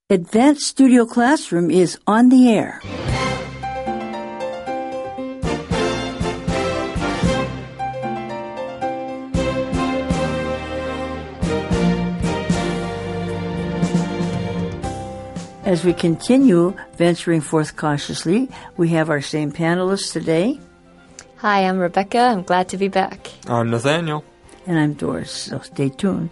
Advanced Studio Classroom is on the air. As we continue venturing forth cautiously, we have our same panelists today. Hi, I'm Rebecca. I'm glad to be back. I'm Nathaniel. And I'm Doris, so stay tuned.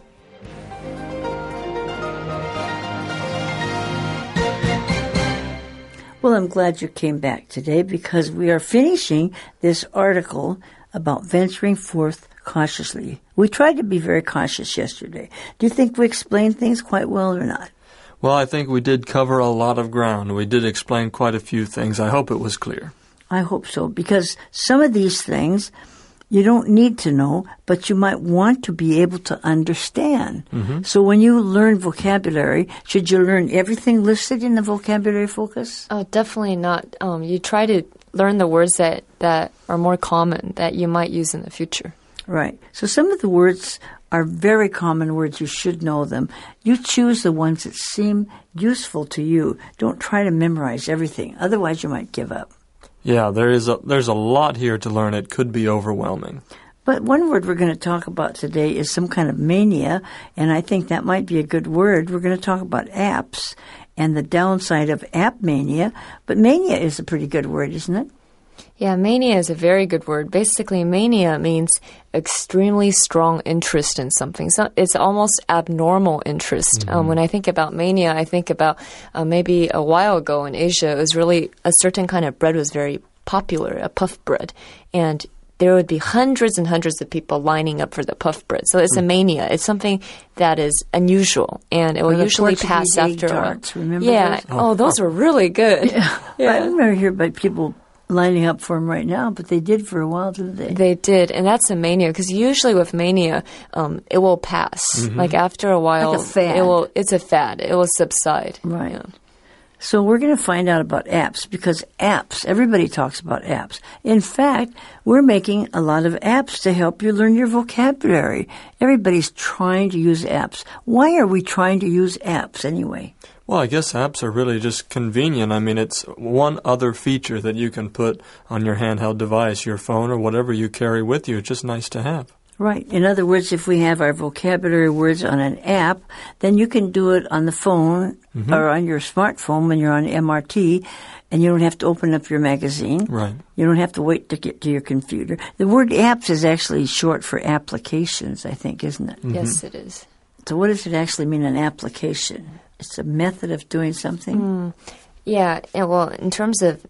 Well, I'm glad you came back today because we are finishing this article about venturing forth cautiously. We tried to be very cautious yesterday. Do you think we explained things quite well or not? Well, I think we did cover a lot of ground. We did explain quite a few things. I hope it was clear. I hope so, because some of these things you don't need to know, but you might want to be able to understand. Mm-hmm. So when you learn vocabulary, should you learn everything listed in the vocabulary focus? Oh, definitely not. You try to learn the words that are more common that you might use in the future. Right. So some of the words are very common words. You should know them. You choose the ones that seem useful to you. Don't try to memorize everything. Otherwise, you might give up. Yeah, there's a lot here to learn. It could be overwhelming. But one word we're going to talk about today is some kind of mania, and I think that might be a good word. We're going to talk about apps and the downside of app mania. But mania is a pretty good word, isn't it? Yeah, mania is a very good word. Basically, mania means extremely strong interest in something. So it's almost abnormal interest. Mm-hmm. When I think about mania, I think about maybe a while ago in Asia, it was really a certain kind of bread was very popular, a puff bread. And there would be hundreds and hundreds of people lining up for the puff bread. So it's a mania. It's something that is unusual, and it will usually pass after a while. Remember yeah. those? Those were really good. Yeah. I remember hearing about people lining up for them right now, but they did for a while, didn't they? They did, and that's a mania, because usually with mania, it will pass. Mm-hmm. Like after a while, like a fad. It's a fad. It will subside. Right. Yeah. So we're going to find out about apps, because apps, everybody talks about apps. In fact, we're making a lot of apps to help you learn your vocabulary. Everybody's trying to use apps. Why are we trying to use apps anyway? Well, I guess apps are really just convenient. I mean, it's one other feature that you can put on your handheld device, your phone, or whatever you carry with you. It's just nice to have. Right. In other words, if we have our vocabulary words on an app, then you can do it on the phone or on your smartphone when you're on MRT, and you don't have to open up your magazine. Right. You don't have to wait to get to your computer. The word apps is actually short for applications, I think, isn't it? Mm-hmm. Yes, it is. So what does it actually mean, an application? It's a method of doing something? Yeah. Well, in terms of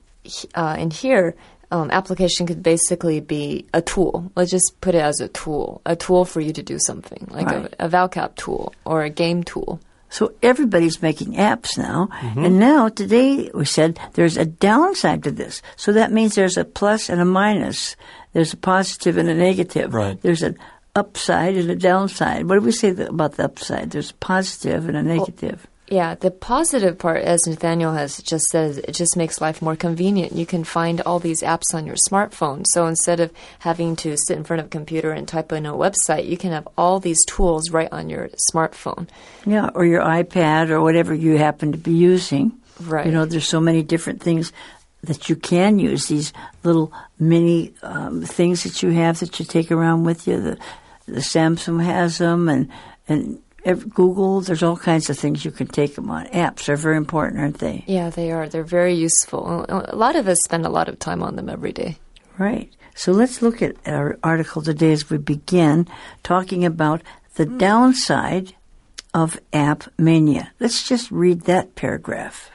in here, application could basically be a tool. Let's just put it as a tool for you to do something, like right. a ValCap tool or a game tool. So everybody's making apps now. And now, today, we said there's a downside to this. So that means there's a plus and a minus. There's a positive and a negative. Right. There's an upside and a downside. What do we say about the upside? There's a positive and a negative. Yeah, the positive part, as Nathaniel has just said, it just makes life more convenient. You can find all these apps on your smartphone. So instead of having to sit in front of a computer and type in a website, you can have all these tools right on your smartphone. Yeah, or your iPad or whatever you happen to be using. Right. You know, there's so many different things that you can use, these little mini things that you have that you take around with you. The Samsung has them, and Google, there's all kinds of things you can take them on. Apps are very important, aren't they? Yeah, they are. They're very useful. A lot of us spend a lot of time on them every day. Right. So let's look at our article today as we begin talking about the downside of app mania. Let's just read that paragraph.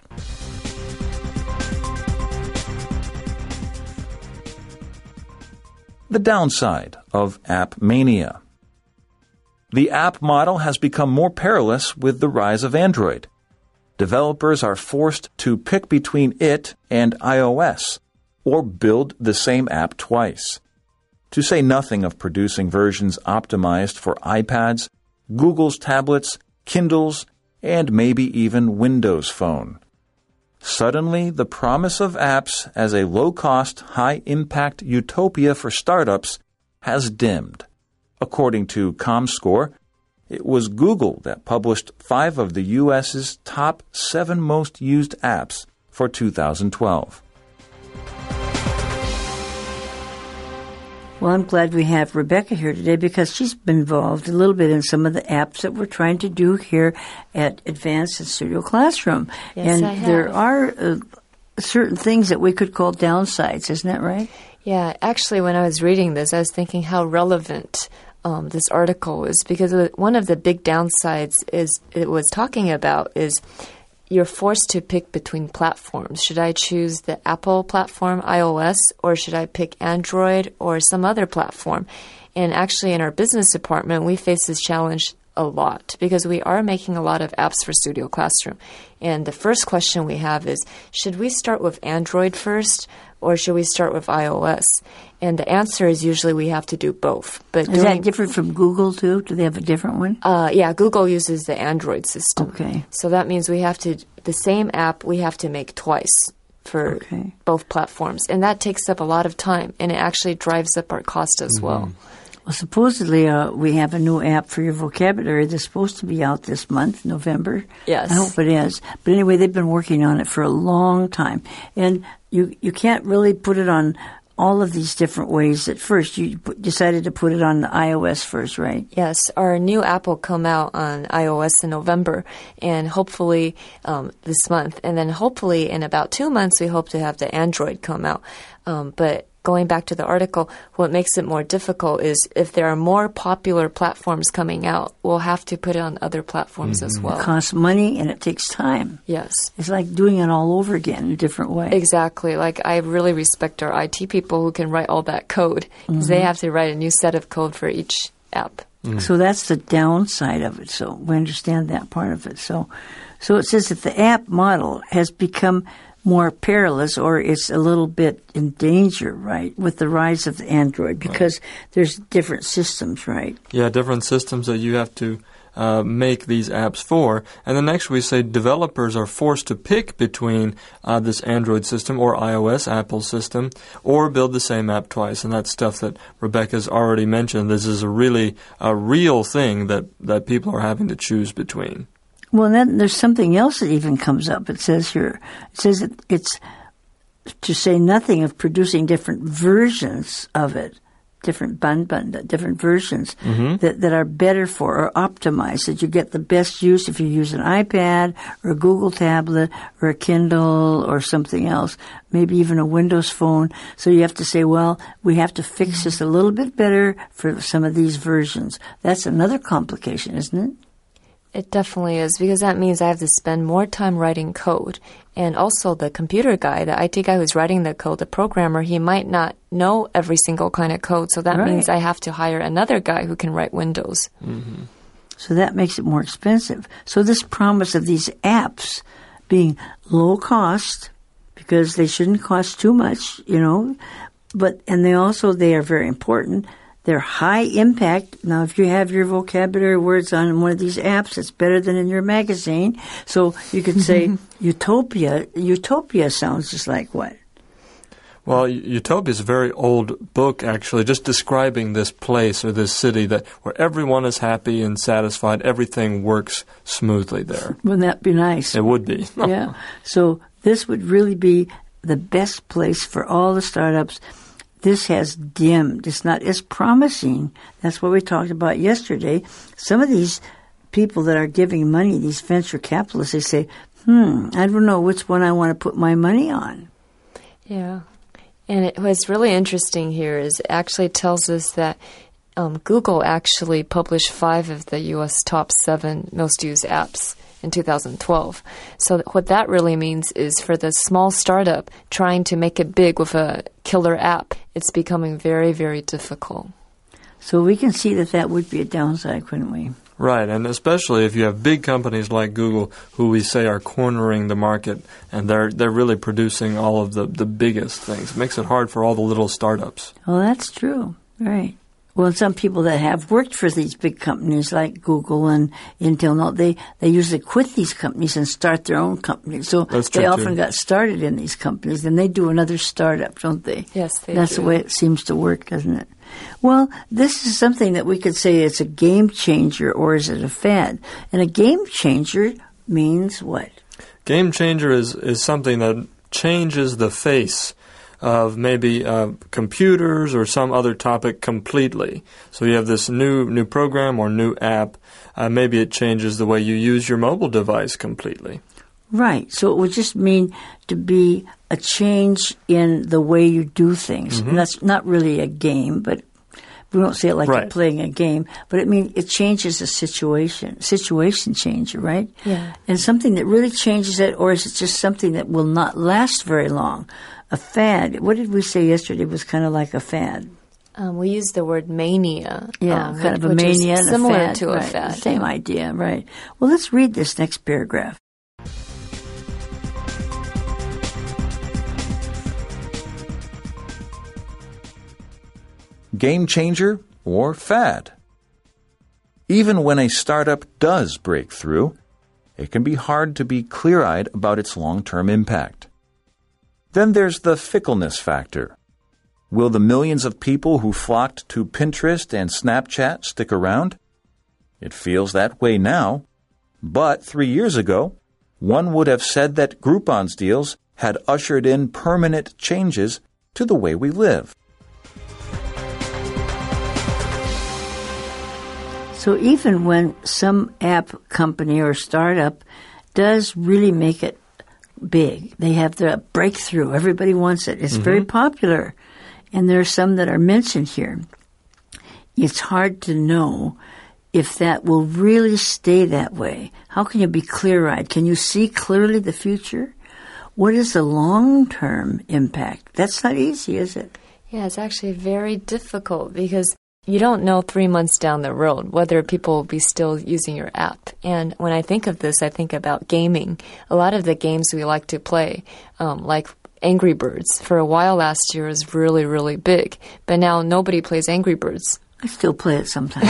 The downside of app mania. The app model has become more perilous with the rise of Android. Developers are forced to pick between it and iOS, or build the same app twice. To say nothing of producing versions optimized for iPads, Google's tablets, Kindles, and maybe even Windows Phone. Suddenly, the promise of apps as a low-cost, high-impact utopia for startups has dimmed. According to ComScore, It was Google that published 5 of the U.S.'s top 7 most used apps for 2012. Well, I'm glad we have Rebecca here today because she's been involved a little bit in some of the apps that we're trying to do here at Advanced and Studio Classroom. Yes, and I have. There are certain things that we could call downsides, isn't that right? Yeah, actually, when I was reading this, I was thinking how relevant this article is, because one of the big downsides it was talking about is you're forced to pick between platforms. Should I choose the Apple platform, iOS, or should I pick Android or some other platform? And actually, in our business department, we face this challenge a lot because we are making a lot of apps for Studio Classroom. And the first question we have is, should we start with Android first or should we start with iOS? And the answer is usually we have to do both. But is that different from Google too? Do they have a different one? Yeah, Google uses the Android system. Okay. So that means the same app we have to make twice for both platforms. And that takes up a lot of time, and it actually drives up our cost as well. Well, supposedly we have a new app for your vocabulary that's supposed to be out this month, November. Yes. I hope it is. But anyway, they've been working on it for a long time. And you can't really put it on all of these different ways at first. You decided to put it on the iOS first, right? Yes. Our new app will come out on iOS in November, and hopefully this month. And then hopefully in about 2 months, we hope to have the Android come out. But going back to the article, what makes it more difficult is if there are more popular platforms coming out, we'll have to put it on other platforms as well. It costs money and it takes time. Yes. It's like doing it all over again in a different way. Exactly. Like, I really respect our IT people who can write all that code because they have to write a new set of code for each app. So that's the downside of it. So we understand that part of it. So it says that the app model has become more perilous, or it's a little bit in danger, right, with the rise of the Android, because there's different systems, right? Yeah, different systems that you have to make these apps for. And then next we say developers are forced to pick between this Android system or iOS Apple system, or build the same app twice. And that's stuff that Rebecca's already mentioned. This is a real thing that people are having to choose between. Well, then there's something else that even comes up. It says here, that it's to say nothing of producing different versions of it, different versions that are better for or optimized, that you get the best use if you use an iPad or a Google tablet or a Kindle or something else, maybe even a Windows phone. So you have to say, well, we have to fix this a little bit better for some of these versions. That's another complication, isn't it? It definitely is, because that means I have to spend more time writing code. And also the computer guy, the IT guy who's writing the code, the programmer, he might not know every single kind of code. So that means I have to hire another guy who can write Windows. Mm-hmm. So that makes it more expensive. So this promise of these apps being low cost, because they shouldn't cost too much, and they are very important. They're high impact. Now, if you have your vocabulary words on one of these apps, it's better than in your magazine. So you could say utopia. Utopia sounds just like what? Well, Utopia is a very old book, actually, just describing this place or this city where everyone is happy and satisfied. Everything works smoothly there. Wouldn't that be nice? It would be. Yeah. So this would really be the best place for all the startups. This has dimmed. It's not as promising. That's what we talked about yesterday. Some of these people that are giving money, these venture capitalists, they say, I don't know which one I want to put my money on. Yeah. And what's really interesting here is it actually tells us that Google actually published 5 of the U.S. top 7 most used apps in 2012. So what that really means is for the small startup trying to make it big with a killer app, it's becoming very, very difficult. So we can see that would be a downside, couldn't we? Right, and especially if you have big companies like Google who we say are cornering the market, and they're really producing all of the biggest things. It makes it hard for all the little startups. Oh, that's true. Right. Well, some people that have worked for these big companies like Google and Intel, no, they usually quit these companies and start their own companies. So they often got started in these companies, and they do another startup, don't they? Yes, they That's do. the way it seems to work, doesn't it? Well, this is something that we could say it's a game changer, or is it a fad? And a game changer means what? Game changer is something that changes the face of maybe computers or some other topic completely. So you have this new program or new app. Maybe it changes the way you use your mobile device completely. Right. So it would just mean to be a change in the way you do things. And that's not really a game, but we don't say it like you're playing a game, but it changes a situation changer, right? Yeah. And something that really changes it, or is it just something that will not last very long? A fad. What did we say yesterday? It was kind of like a fad. We used the word mania. Yeah, kind of a which mania is and similar a fad. to a Right, fad. Same idea, right. Well, let's read this next paragraph. Game changer or fad? Even when a startup does break through, it can be hard to be clear-eyed about its long-term impact. Then there's the fickleness factor. Will the millions of people who flocked to Pinterest and Snapchat stick around? It feels that way now, but 3 years ago, one would have said that Groupon's deals had ushered in permanent changes to the way we live. So even when some app company or startup does really make it big, they have the breakthrough. Everybody wants it. It's very popular. And there are some that are mentioned here. It's hard to know if that will really stay that way. How can you be clear-eyed? Can you see clearly the future? What is the long-term impact? That's not easy, is it? Yeah, it's actually very difficult because you don't know 3 months down the road whether people will be still using your app. And when I think of this, I think about gaming. A lot of the games we like to play, like Angry Birds, for a while last year was really, really big. But now nobody plays Angry Birds. I still play it sometimes.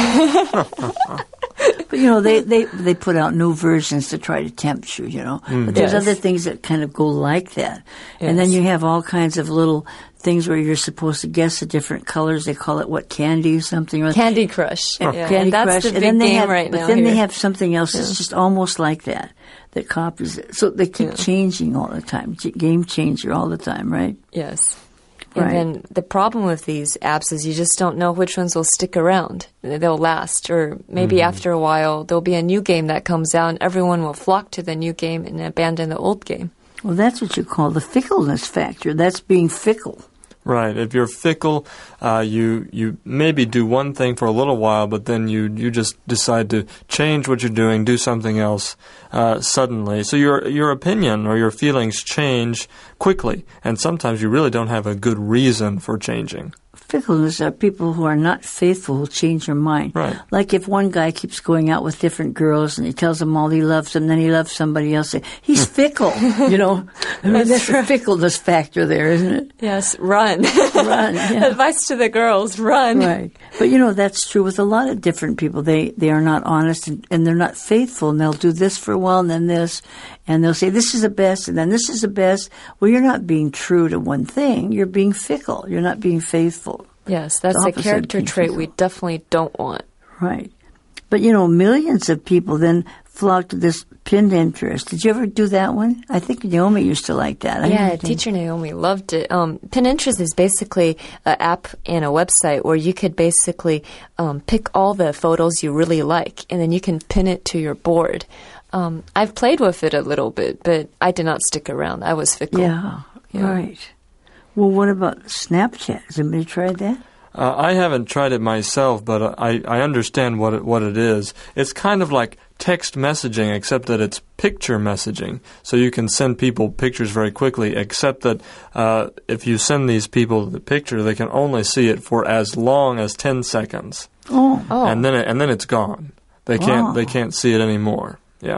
But, they put out new versions to try to tempt you, But there's other things that kind of go like that. Yes. And then you have all kinds of little things where you're supposed to guess the different colors. They call it, candy or something? Candy Crush. Candy and that's Crush. the big and then game right now. But then here. they have something else that's just almost like that copies it. So they keep changing all the time. Game changer all the time, right? Yes. Right. And then the problem with these apps is you just don't know which ones will stick around. They'll last. Or maybe after a while, there'll be a new game that comes out and everyone will flock to the new game and abandon the old game. Well, that's what you call the fickleness factor. That's being fickle. Right. If you're fickle, you maybe do one thing for a little while, but then you just decide to change what you're doing, do something else suddenly. So your opinion or your feelings change quickly, and sometimes you really don't have a good reason for changing. Fickleness are people who are not faithful, who change their mind. Right. Like if one guy keeps going out with different girls and he tells them all he loves them, then he loves somebody else. He's fickle, that's the fickleness factor there, isn't it? Yes, run. Run, yeah. Advice to the girls, run. Right. But, that's true with a lot of different people. They are not honest and they're not faithful, and they'll do this for a while and then this, and they'll say this is the best and then this is the best. Well, you're not being true to one thing. You're being fickle. You're not being faithful. Yes, that's a character trait we definitely don't want. Right. But, millions of people then flock to this Pinterest. Did you ever do that one? I think Naomi used to like that. Yeah, teacher Naomi loved it. Pinterest is basically an app and a website where you could basically pick all the photos you really like, and then you can pin it to your board. I've played with it a little bit, but I did not stick around. I was fickle. Yeah. Right. Well, what about Snapchat? Has anybody tried that? I haven't tried it myself, but I understand what it is. It's kind of like text messaging, except that it's picture messaging. So you can send people pictures very quickly, except that if you send these people the picture, they can only see it for as long as 10 seconds. Oh. And then it's gone. They can't see it anymore. Yeah.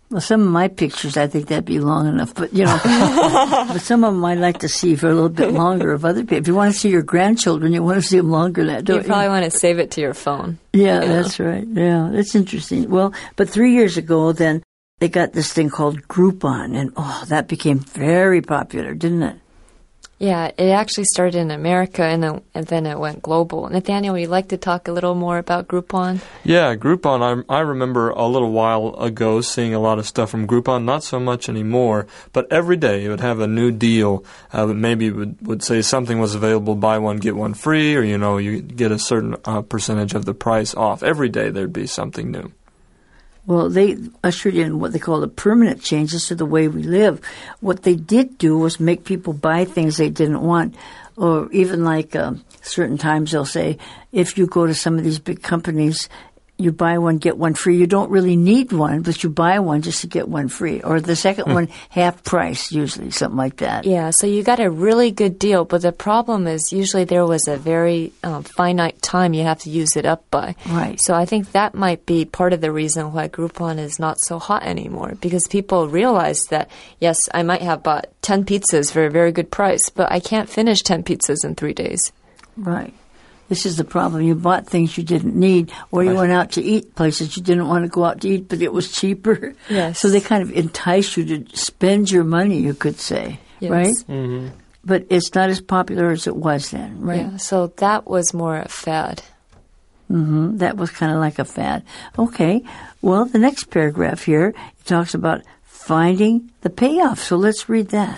Well, some of my pictures, I think that'd be long enough, but but some of them I'd like to see for a little bit longer of other people. If you want to see your grandchildren, you want to see them longer than that, don't you? You probably want to save it to your phone. Yeah, that's right. Yeah, that's interesting. Well, but 3 years ago, then they got this thing called Groupon, and that became very popular, didn't it? Yeah, it actually started in America, and then it went global. Nathaniel, would you like to talk a little more about Groupon? Yeah, Groupon, I remember a little while ago seeing a lot of stuff from Groupon, not so much anymore, but every day it would have a new deal. Maybe it would say something was available, buy one, get one free, or, you get a certain percentage of the price off. Every day there'd be something new. Well, they ushered in what they call the permanent changes to the way we live. What they did do was make people buy things they didn't want, or even like certain times they'll say, if you go to some of these big companies, you buy one, get one free. You don't really need one, but you buy one just to get one free. Or the second one, half price, usually, something like that. Yeah, so you got a really good deal, but the problem is usually there was a very finite time you have to use it up by. Right. So I think that might be part of the reason why Groupon is not so hot anymore, because people realize that, yes, I might have bought 10 pizzas for a very good price, but I can't finish 10 pizzas in 3 days. Right. This is the problem. You bought things you didn't need, or you went out to eat places you didn't want to go out to eat, but it was cheaper. Yes. So they kind of entice you to spend your money, you could say, Yes. right? Mm-hmm. But it's not as popular as it was then, right? Yeah, so that was more a fad. Mm-hmm. That was kind of like a fad. Okay. Well, the next paragraph here it talks about finding the payoff. So let's read that.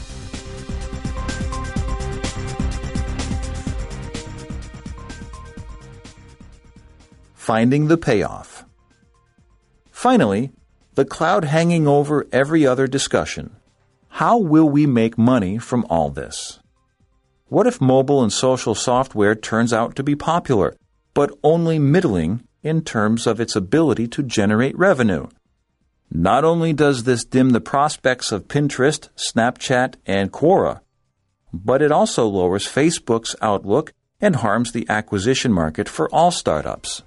Finding the payoff. Finally, the cloud hanging over every other discussion. How will we make money from all this? What if mobile and social software turns out to be popular, but only middling in terms of its ability to generate revenue? Not only does this dim the prospects of Pinterest, Snapchat, and Quora, but it also lowers Facebook's outlook and harms the acquisition market for all startups.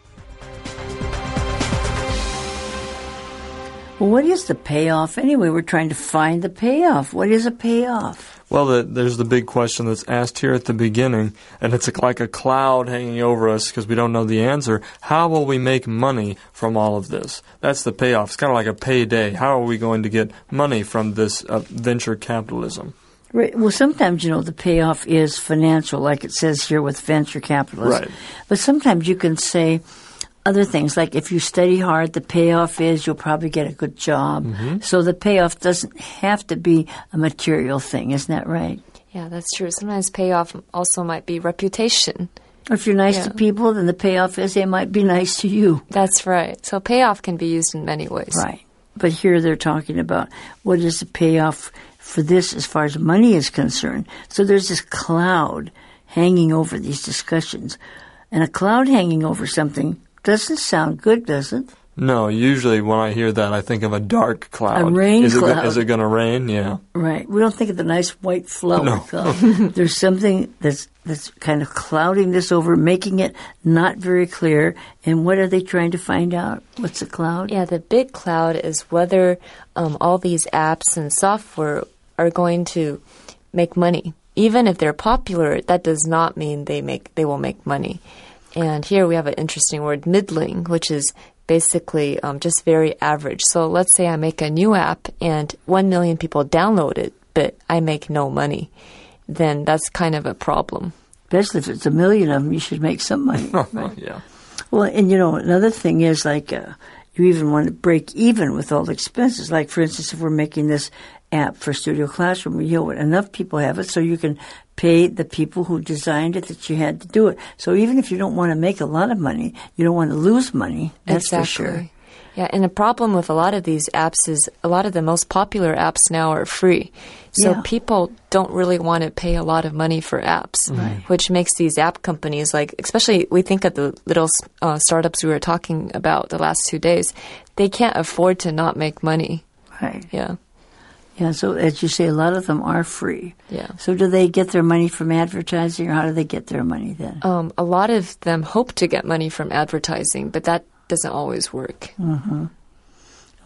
Well, what is the payoff anyway? We're trying to find the payoff. What is a payoff? Well, there's the big question that's asked here at the beginning, and it's like a cloud hanging over us because we don't know the answer. How will we make money from all of this? That's the payoff. It's kind of like a payday. How are we going to get money from this venture capitalism? Right. Well, sometimes, the payoff is financial, like it says here with venture capitalism. Right. But sometimes you can say other things, like if you study hard, the payoff is you'll probably get a good job. Mm-hmm. So the payoff doesn't have to be a material thing. Isn't that right? Yeah, that's true. Sometimes payoff also might be reputation. Or if you're nice to people, then the payoff is they might be nice to you. That's right. So payoff can be used in many ways. Right. But here they're talking about what is the payoff for this as far as money is concerned. So there's this cloud hanging over these discussions. And a cloud hanging over something doesn't sound good, does it? No, usually when I hear that, I think of a dark cloud. A rain cloud. Is it going to rain? Yeah. Right. We don't think of the nice white flower cloud. There's something that's kind of clouding this over, making it not very clear. And what are they trying to find out? What's a cloud? Yeah, the big cloud is whether all these apps and software are going to make money. Even if they're popular, that does not mean they will make money. And here we have an interesting word, middling, which is basically just very average. So let's say I make a new app and 1 million people download it, but I make no money. Then that's kind of a problem. Especially if it's 1 million of them, you should make some money. Right? Yeah. Well, and another thing is like you even want to break even with all the expenses. Like, for instance, if we're making this app for Studio Classroom, enough people have it so you can pay the people who designed it that you had to do it. So even if you don't want to make a lot of money, you don't want to lose money. That's exactly. for sure. Yeah, and the problem with a lot of these apps is a lot of the most popular apps now are free. So people don't really want to pay a lot of money for apps, which makes these app companies, like, especially we think of the little startups we were talking about the last 2 days, they can't afford to not make money. Right. Yeah. Yeah, so as you say, a lot of them are free. Yeah. So do they get their money from advertising, or how do they get their money then? A lot of them hope to get money from advertising, but that doesn't always work. Mm-hmm.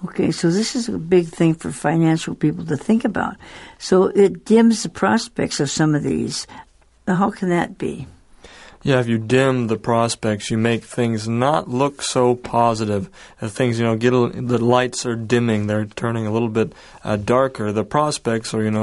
Okay, so this is a big thing for financial people to think about. So it dims the prospects of some of these. How can that be? Yeah, if you dim the prospects, you make things not look so positive. Things, the lights are dimming. They're turning a little bit darker. The prospects are,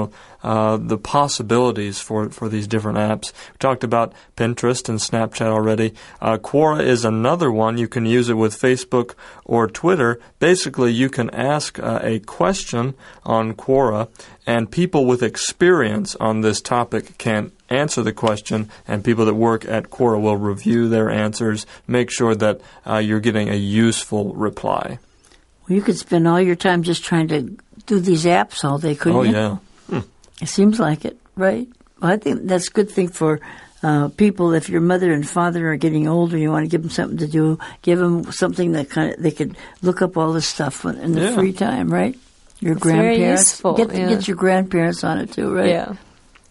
the possibilities for these different apps. We talked about Pinterest and Snapchat already. Quora is another one. You can use it with Facebook or Twitter. Basically, you can ask a question on Quora, and people with experience on this topic can answer the question, and people that work at Quora will review their answers, make sure that you're getting a useful reply. Well, you could spend all your time just trying to do these apps all day, couldn't you? Oh, yeah. It seems like it, right? Well, I think that's a good thing for people. If your mother and father are getting older, you want to give them something to do. Give them something that they could look up all this stuff in their free time, right? Your it's grandparents. Very useful. Get your grandparents on it too, right? Yeah.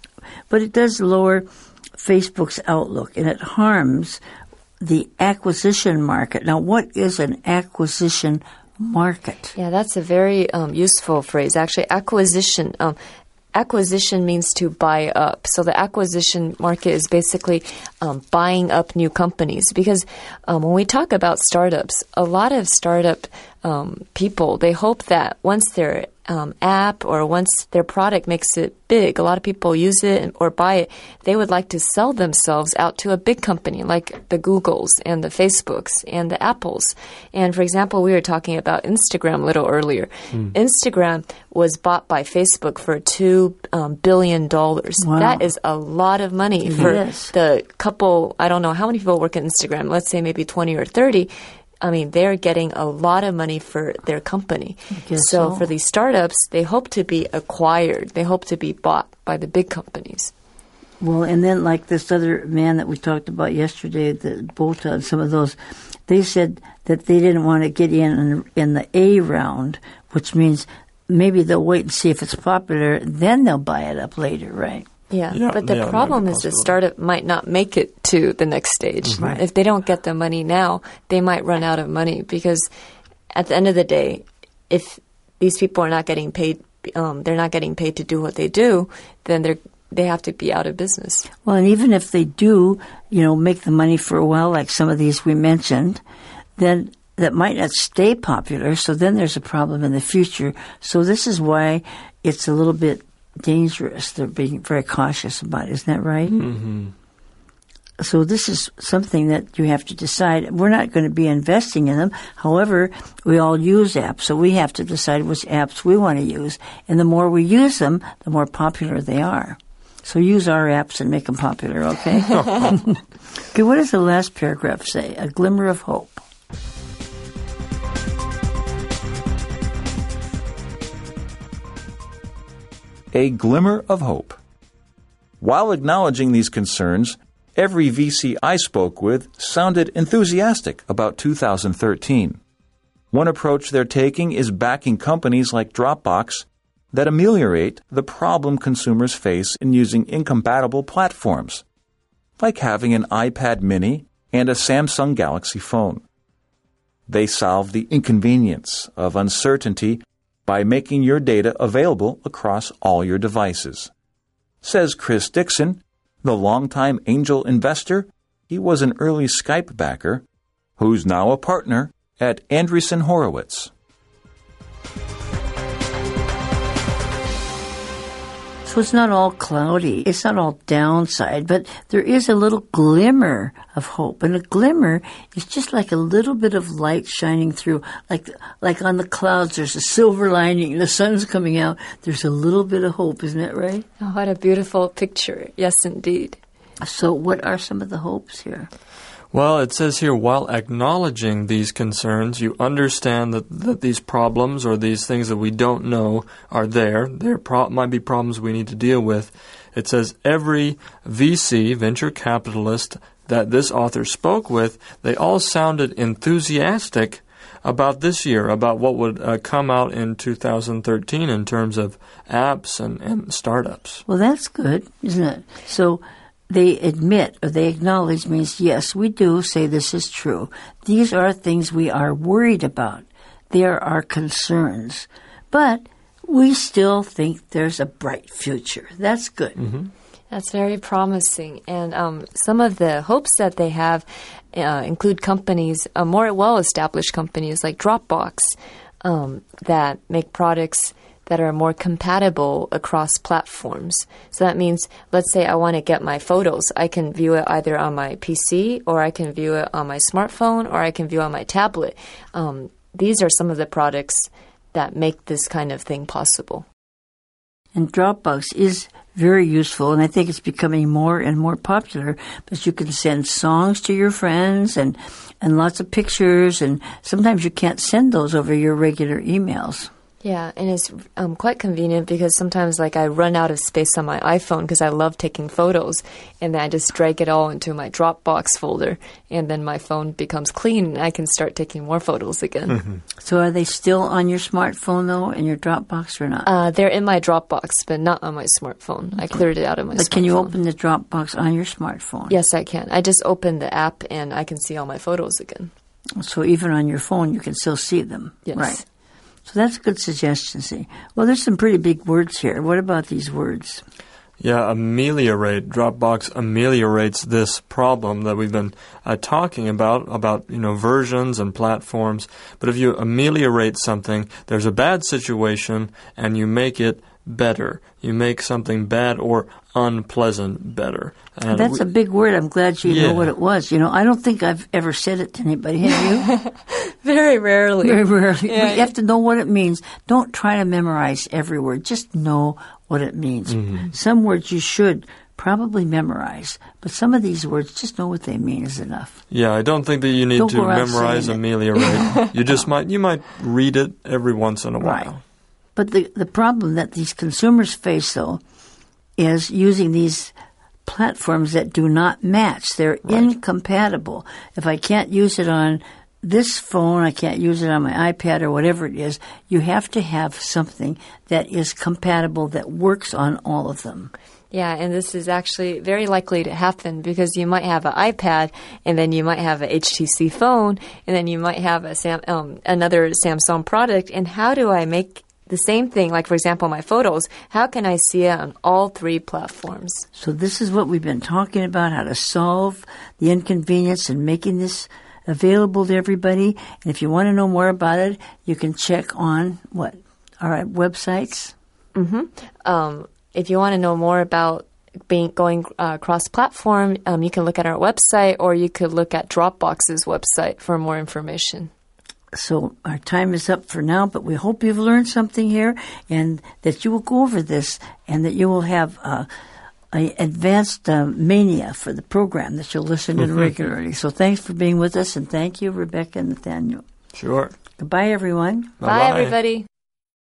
But it does lower Facebook's outlook, and it harms the acquisition market. Now, what is an acquisition market? Yeah, that's a very useful phrase. Actually, acquisition. Acquisition means to buy up. So the acquisition market is basically buying up new companies. Because when we talk about startups, a lot of startup people, they hope that once their app or once their product makes it big, a lot of people use it or buy it, they would like to sell themselves out to a big company like the Googles and the Facebooks and the Apples. And for example, we were talking about Instagram a little earlier. Instagram was bought by Facebook for $2 billion. Wow. That is a lot of money for the couple, I don't know how many people work at Instagram, let's say maybe 20 or 30. I mean, they're getting a lot of money for their company. So for these startups, they hope to be acquired. They hope to be bought by the big companies. Well, and then like this other man that we talked about yesterday, the Bota and some of those, they said that they didn't want to get in the A round, which means maybe they'll wait and see if it's popular, then they'll buy it up later, right? Yeah, but the problem is the startup might not make it to the next stage. Right. If they don't get the money now, they might run out of money because at the end of the day, if these people are not getting paid, they're not getting paid to do what they do, then they have to be out of business. Well, and even if they do, make the money for a while, like some of these we mentioned, then that might not stay popular, so then there's a problem in the future. So this is why it's a little bit dangerous. They're being very cautious about it. Isn't that right? Mm-hmm. So this is something that you have to decide. We're not going to be investing in them. However, we all use apps, so we have to decide which apps we want to use. And the more we use them, the more popular they are. So use our apps and make them popular, okay? Okay, what does the last paragraph say? A glimmer of hope. A glimmer of hope. While acknowledging these concerns, every VC I spoke with sounded enthusiastic about 2013. One approach they're taking is backing companies like Dropbox that ameliorate the problem consumers face in using incompatible platforms, like having an iPad mini and a Samsung Galaxy phone. They solve the inconvenience of uncertainty by making your data available across all your devices. Says Chris Dixon, the longtime angel investor. He was an early Skype backer, who's now a partner at Andreessen Horowitz. So it's not all cloudy. It's not all downside, but there is a little glimmer of hope. And a glimmer is just like a little bit of light shining through. Like on the clouds, there's a silver lining. The sun's coming out. There's a little bit of hope. Isn't that right? Oh, what a beautiful picture. Yes, indeed. So what are some of the hopes here? Well, it says here, while acknowledging these concerns, you understand that these problems or these things that we don't know are there. There might be problems we need to deal with. It says every VC, venture capitalist, that this author spoke with, they all sounded enthusiastic about this year, about what would come out in 2013 in terms of apps and startups. Well, that's good, isn't it? So they admit or they acknowledge means, yes, we do say this is true. These are things we are worried about. there are concerns. But we still think there's a bright future. That's good. That's very promising. And some of the hopes that they have include companies, more well-established companies like Dropbox, that make products that are more compatible across platforms. So that means, let's say I want to get my photos. I can view it either on my PC, or I can view it on my smartphone, or I can view it on my tablet. These are some of the products that make this kind of thing possible. And Dropbox is very useful, and I think it's becoming more and more popular, because you can send songs to your friends and lots of pictures, and sometimes you can't send those over your regular emails. Yeah, and it's quite convenient because sometimes like I run out of space on my iPhone because I love taking photos, and then I just drag it all into my Dropbox folder, and then my phone becomes clean and I can start taking more photos again. So are they still on your smartphone, though, in your Dropbox or not? They're in my Dropbox, but not on my smartphone. I cleared it out of my smartphone. But can you open the Dropbox on your smartphone? Yes, I can. I just open the app and I can see all my photos again. So even on your phone, you can still see them. Yes. Right. So that's a good suggestion, see. Well, there's some pretty big words here. What about these words? Yeah, ameliorate. Dropbox ameliorates this problem that we've been talking about versions and platforms. But if you ameliorate something, there's a bad situation, and you make it better. You make something bad or unpleasant better. And that's a big word. I'm glad you know what it was. I don't think I've ever said it to anybody. Have you? Very rarely. Very rarely. Yeah. You have to know what it means. Don't try to memorize every word. Just know what it means. Some words you should probably memorize, but some of these words, just know what they mean is enough. Yeah, I don't think that you need to memorize ameliorate. You might read it every once in a while. Right. But the problem that these consumers face, though, is using these platforms that do not match. They're incompatible. If I can't use it on this phone, I can't use it on my iPad or whatever it is, you have to have something that is compatible, that works on all of them. Yeah, and this is actually very likely to happen because you might have an iPad, and then you might have an HTC phone, and then you might have another Samsung product. And how do I make the same thing, like, for example, my photos, how can I see it on all three platforms? So this is what we've been talking about, how to solve the inconvenience and making this available to everybody. And if you want to know more about it, you can check on our websites. If you want to know more about going cross-platform, you can look at our website, or you could look at Dropbox's website for more information. So our time is up for now, but we hope you've learned something here, and that you will go over this, and that you will have an advanced mania for the program that you'll listen to regularly. So thanks for being with us, and thank you, Rebecca and Nathaniel. Sure. Goodbye, everyone. Bye, everybody.